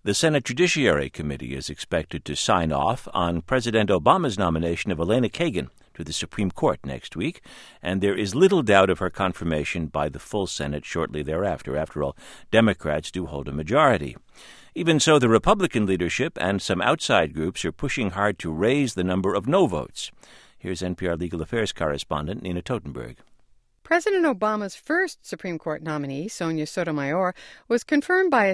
The Senate Judiciary Committee is expected to sign off on President Obama's nomination of Elena Kagan to the Supreme Court next week, and there is little doubt of her confirmation by the full Senate shortly thereafter. After all, Democrats do hold a majority. Even so, the Republican leadership and some outside groups are pushing hard to raise the number of no votes. Here's NPR legal affairs correspondent Nina Totenberg. President Obama's first Supreme Court nominee, Sonia Sotomayor, was confirmed by a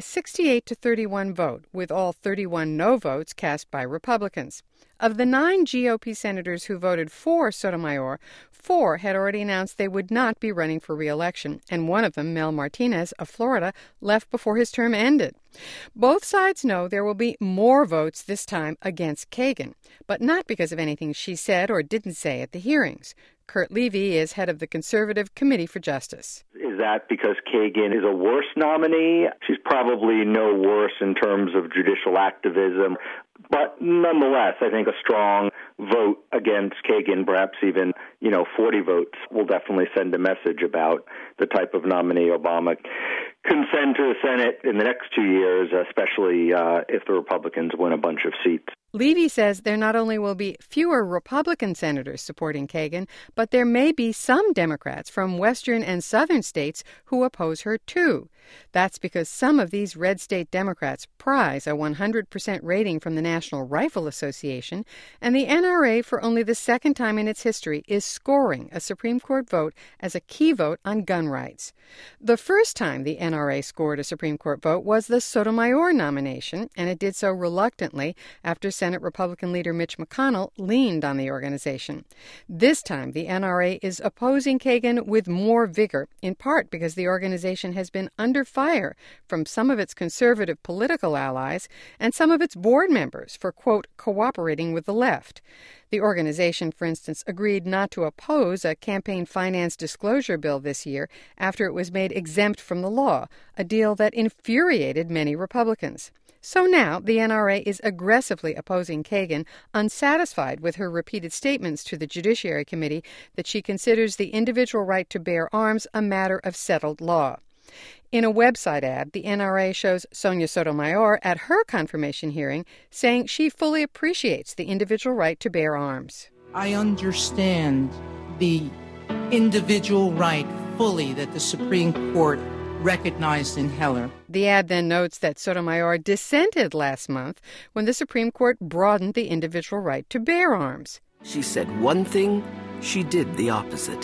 68-31 vote, with all 31 no votes cast by Republicans. Of the 9 GOP senators who voted for Sotomayor, 4 had already announced they would not be running for re-election, and one of them, Mel Martinez of Florida, left before his term ended. Both sides know there will be more votes this time against Kagan, but not because of anything she said or didn't say at the hearings. Kurt Levy is head of the Conservative Committee for Justice. Is that because Kagan is a worse nominee? She's probably no worse in terms of judicial activism, but nonetheless, I think a strong vote against Kagan, perhaps even, 40 votes, will definitely send a message about the type of nominee Obama can send to the Senate in the next 2 years, especially if the Republicans win a bunch of seats. Levy says there not only will be fewer Republican senators supporting Kagan, but there may be some Democrats from western and southern states who oppose her too. That's because some of these red state Democrats prize a 100% rating from the National Rifle Association, and the NRA, for only the second time in its history, is scoring a Supreme Court vote as a key vote on gun rights. The first time the NRA scored a Supreme Court vote was the Sotomayor nomination, and it did so reluctantly after Senate Republican leader Mitch McConnell leaned on the organization. This time, the NRA is opposing Kagan with more vigor, in part because the organization has been under fire from some of its conservative political allies and some of its board members for, quote, cooperating with the left. The organization, for instance, agreed not to oppose a campaign finance disclosure bill this year after it was made exempt from the law, a deal that infuriated many Republicans. So now the NRA is aggressively opposing Kagan, unsatisfied with her repeated statements to the Judiciary Committee that she considers the individual right to bear arms a matter of settled law. In a website ad, the NRA shows Sonia Sotomayor at her confirmation hearing saying she fully appreciates the individual right to bear arms. I understand the individual right fully that the Supreme Court recognized in Heller. The ad then notes that Sotomayor dissented last month when the Supreme Court broadened the individual right to bear arms. She said one thing, she did the opposite.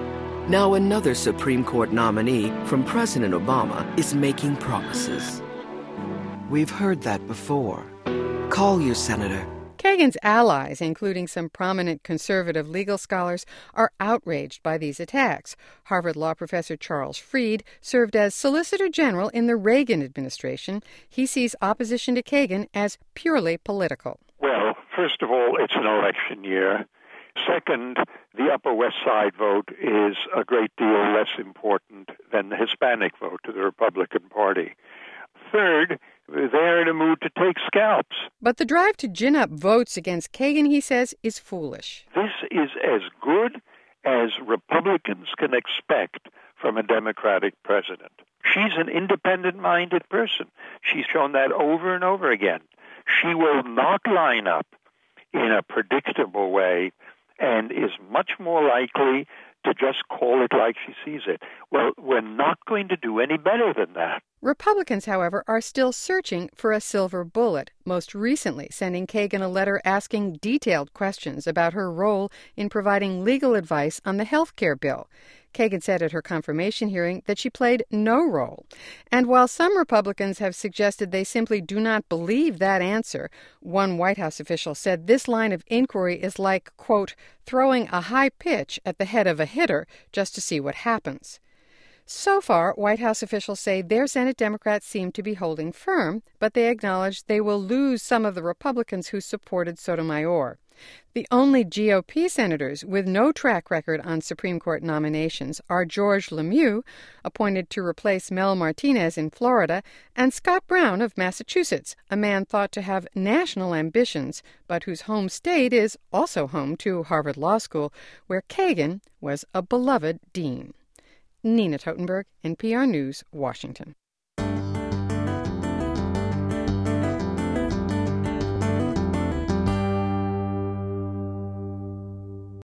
Now another Supreme Court nominee from President Obama is making promises. We've heard that before. Call your senator. Kagan's allies, including some prominent conservative legal scholars, are outraged by these attacks. Harvard law professor Charles Fried served as Solicitor General in the Reagan administration. He sees opposition to Kagan as purely political. Well, first of all, it's an election year. Second, the Upper West Side vote is a great deal less important than the Hispanic vote to the Republican Party. Third, they're in a mood to take scalps. But the drive to gin up votes against Kagan, he says, is foolish. This is as good as Republicans can expect from a Democratic president. She's an independent-minded person. She's shown that over and over again. She will not line up in a predictable way and is much more likely to just call it like she sees it. Well, we're not going to do any better than that. Republicans, however, are still searching for a silver bullet, most recently sending Kagan a letter asking detailed questions about her role in providing legal advice on the health care bill. Kagan said at her confirmation hearing that she played no role. And while some Republicans have suggested they simply do not believe that answer, one White House official said this line of inquiry is like, quote, throwing a high pitch at the head of a hitter just to see what happens. So far, White House officials say their Senate Democrats seem to be holding firm, but they acknowledge they will lose some of the Republicans who supported Sotomayor. The only GOP senators with no track record on Supreme Court nominations are George Lemieux, appointed to replace Mel Martinez in Florida, and Scott Brown of Massachusetts, a man thought to have national ambitions, but whose home state is also home to Harvard Law School, where Kagan was a beloved dean. Nina Totenberg, NPR News, Washington.